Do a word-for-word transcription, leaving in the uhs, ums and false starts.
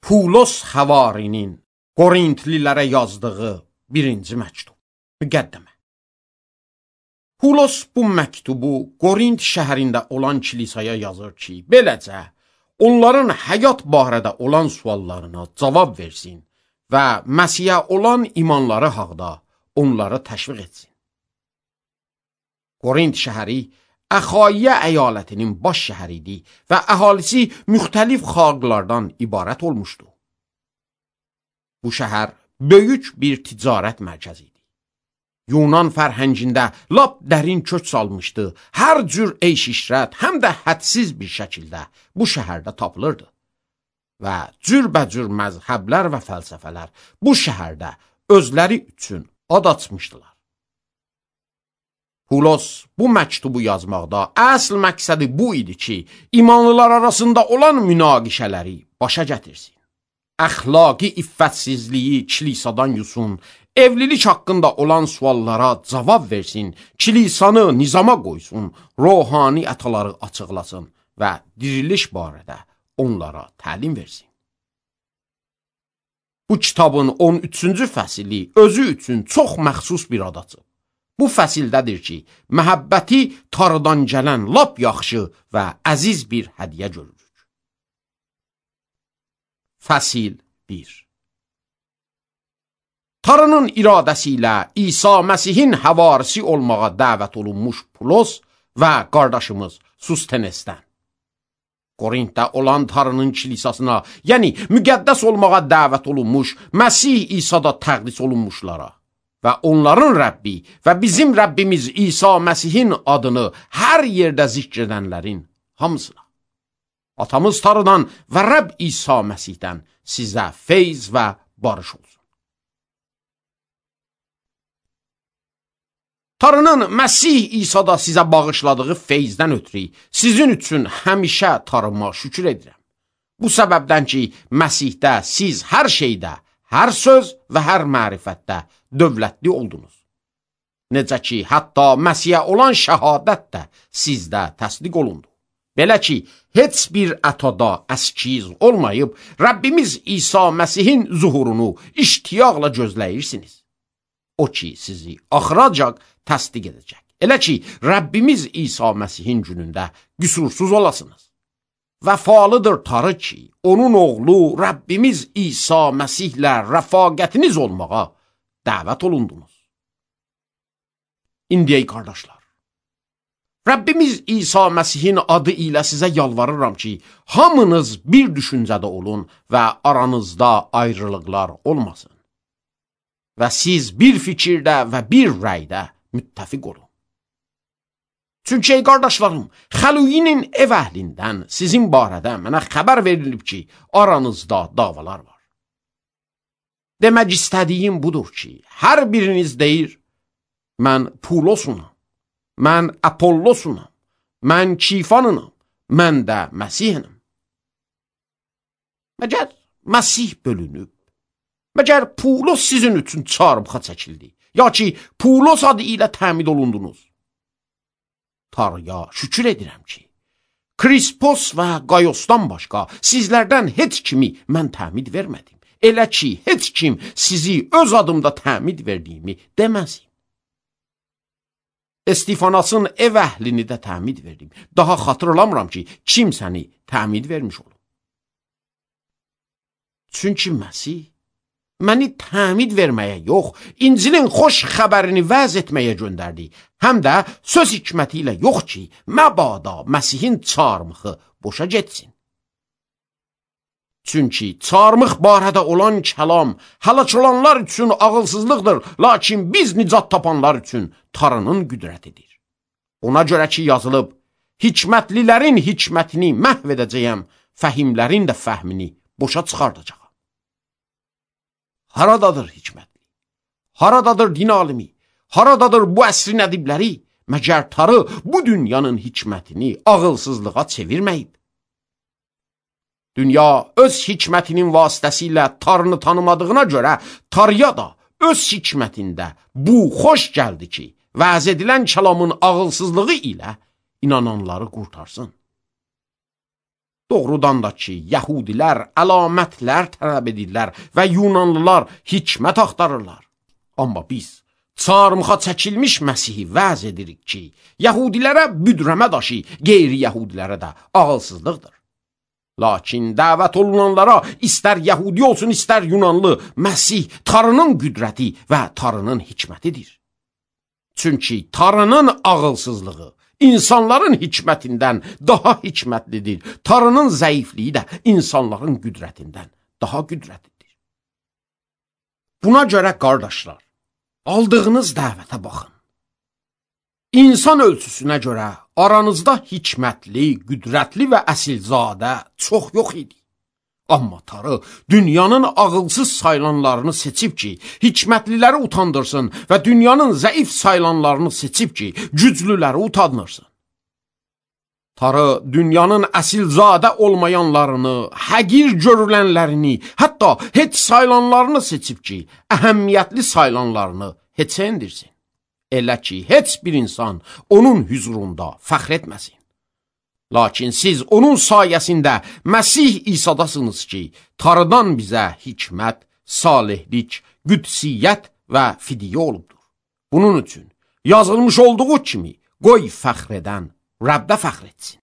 Pulos Xəvarinin Qorintlilərə yazdığı birinci məktub. Müqəddimə. Pulos bu məktubu Qorint şəhərində olan kilisaya yazır ki, beləcə onların həyat barədə olan suallarına cavab versin və Məsihə olan imanları haqda onları təşviq etsin. Qorint şəhəri Əxaiyə əyalətinin baş şəhəri idi və əhalisi müxtəlif xalqlardan ibarət olmuşdu. Bu şəhər böyük bir ticarət mərkəzi idi. Yunan fərhəngində lap dərin kök salmışdı. Hər cür eyş-işrət həm də hədsiz bir şəkildə bu şəhərdə tapılırdı. Və cürbəcür məzhəblər və fəlsəfələr bu şəhərdə özləri üçün ad açmışdılar. Pulos bu məktubu yazmaqda əsl məqsədi bu idi ki, imanlılar arasında olan münaqişələri başa gətirsin. Əxlaqi iffətsizliyi kilisadan yusun, evlilik haqqında olan suallara cavab versin, kilisanı nizama qoysun, ruhani ətaları açıqlasın və diriliş barədə onlara təlim versin. Bu kitabın on üçüncü fəsili özü üçün çox məxsus bir ad açıb. Bu fəsildədir ki, məhəbbəti Tanrıdan gələn lap yaxşı və əziz bir hədiyyə görürük. Fəsil bir. Tanrının iradəsi ilə İsa Məsihin həvarisi olmağa dəvət olunmuş Pulos və qardaşımız Sustenesdən. Qorintdə olan Tanrının kilisasına, yəni müqəddəs olmağa dəvət olunmuş Məsih İsa'da təqdis olunmuşlara və onların Rəbbi və bizim Rəbbimiz İsa Məsihin adını hər yerdə zikr edənlərin hamısına. Atamız Tanrıdan və Rəbb İsa Məsihdən sizə feyz və barış olsun. Tanrının Məsih İsa'da sizə bağışladığı feyzdən ötürü sizin üçün həmişə Tanrıma şükür edirəm. Bu səbəbdən ki, Məsihdə siz hər şeydə, hər söz və hər mərifətdə dövlətli oldunuz. Necə ki, hətta Məsihə olan şəhadət də sizdə təsdiq olundu. Belə ki, heç bir ətada əskiz olmayıb, Rəbbimiz İsa Məsihin zuhurunu iştiyaqla gözləyirsiniz. O ki, sizi axıracaq təsdiq edəcək. Elə ki, Rəbbimiz İsa Məsihin günündə qüsursuz olasınız. Vəfalıdır Tanrı ki, onun oğlu Rəbbimiz İsa Məsihlə rəfaqətiniz olmağa dəvət olundunuz. İndi ey qardaşlar, Rəbbimiz İsa Məsihin adı ilə sizə yalvarıram ki, hamınız bir düşüncədə olun və aranızda ayrılıqlar olmasın. Və siz bir fikirdə və bir rəydə müttəfiq olun. Çünki ey qardaşlarım, Xəluyinin ev əhlindən sizin barədə mənə xəbər verilib ki, aranızda davalar var. Demək istədiyim budur ki, hər biriniz deyir, mən Pulosunam, mən Apollosunam, mən Kifanınam, mən də Məsihinəm. Məgər Məsih bölünüb, məgər Pulos sizin üçün çarmıxa çəkildi, ya ki, Pulos adı ilə təmid olundunuz. Tanrıya şükür edirəm ki, Krispos və Qayosdan başqa sizlərdən heç kimi mən təmid vermədim. Elə ki, heç kim sizi öz adımda təmid verdiyimi deməsin. Estifanasın ev əhlini də təmid verdim. Daha xatırlamıram ki, kim səni təmid vermiş olub. Çünki Məsih məni təmid verməyə yox, İncilin xoş xəbərini vəz etməyə göndərdi. Həm də söz hikməti ilə yox ki, məbada Məsihin çarmıxı boşa getsin. Çünki çarmıx barədə olan kəlam həlak olanlar üçün ağılsızlıqdır, lakin biz nicat tapanlar üçün Tanrının qüdrətidir. Ona görə ki, yazılıb, hikmətlilərin hikmətini məhv edəcəyəm, fəhimlərin də fəhmini boşa çıxardacağam. Haradadır hikmətli? Haradadır din alimi? Haradadır bu əsrin ədibləri? Məgər Tanrı bu dünyanın hikmətini ağılsızlığa çevirməyib. Dünya öz hikmətinin vasitəsilə Tanrını tanımadığına görə Tanrıya da öz hikmətində bu xoş gəldi ki, vəz edilən kəlamın ağılsızlığı ilə inananları qurtarsın. Doğrudan da ki, Yəhudilər əlamətlər tələb edirlər və Yunanlılar hikmət axtarırlar. Amma biz çarmıxa çəkilmiş Məsihi vəz edirik ki, Yəhudilərə büdrəmə daşı, qeyri-Yəhudilərə də ağılsızlıqdır. Lakin dəvət olunanlara istər Yəhudi olsun, istər Yunanlı, Məsih Tanrının qüdrəti və Tanrının hikmətidir. Çünki Tanrının ağılsızlığı insanların hikmətindən daha hikmətlidir. Tanrının zəifliyi də insanların qüdrətindən daha qüdrətlidir. Buna görə qardaşlar, aldığınız dəvətə baxın. İnsan ölçüsünə görə aranızda hikmətli, qüdrətli və əsilzadə çox yox idi. Amma Tanrı dünyanın ağılsız sayılanlarını seçib ki, hikmətliləri utandırsın və dünyanın zəif sayılanlarını seçib ki, güclüləri utandırsın. Tanrı dünyanın əsilzadə olmayanlarını, həqir görülənlərini, hətta heç sayılanlarını seçib ki, əhəmiyyətli sayılanlarını heç endirsin. Elə ki, heç bir insan onun hüzurunda fəxr etməsin. Lakin siz onun sayəsində Məsih İsadasınız ki, Tanrıdan bizə hikmət, salihlik, qüdsiyyət və fidiyyə olubdur. Bunun üçün yazılmış olduğu kimi qoy fəxr edən Rəbbə fəxr etsin.